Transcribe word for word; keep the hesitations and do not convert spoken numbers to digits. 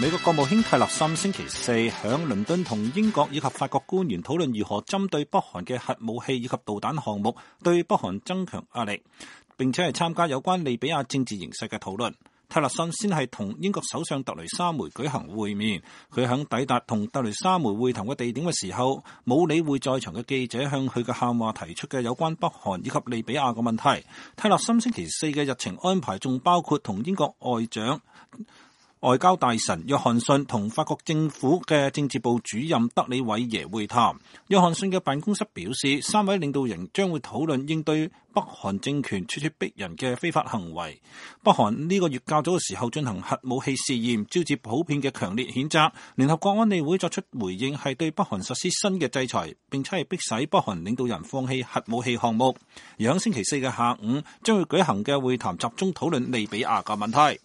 美國國務卿泰勒森星期四響倫敦同英國以及法國官員討論如何針對北韓嘅核武器以及導彈項目對北韓增強壓力，並且係參加有關利比亞政治形勢嘅討論。泰勒森先係同英國首相特雷莎梅舉行會面，佢響抵達同特雷莎梅會談嘅地點嘅時候，冇理會在場嘅記者向佢嘅喊話提出嘅有關北韓以及利比亞嘅問題。泰勒森星期四嘅日程安排仲包括同英國外長外交大臣約翰遜同法國政府嘅政治部主任德里韋耶會談。約翰遜嘅辦公室表示，三位領導人將會討論應對北韓政權咄咄逼人嘅非法行為。北韓呢個月較早嘅時候進行核武器試驗，招致普遍嘅強烈譴責。聯合國安理會作出回應，係對北韓實施新嘅制裁，並且係迫使北韓領導人放棄核武器項目。而喺星期四嘅下午將會舉行嘅會談集中討論利比亞嘅問題。